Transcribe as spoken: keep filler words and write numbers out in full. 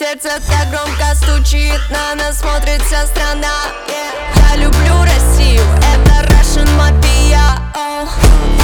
Сердце так громко стучит, на нас смотрит вся страна. yeah. Я люблю Россию, это Russian Mafia. oh.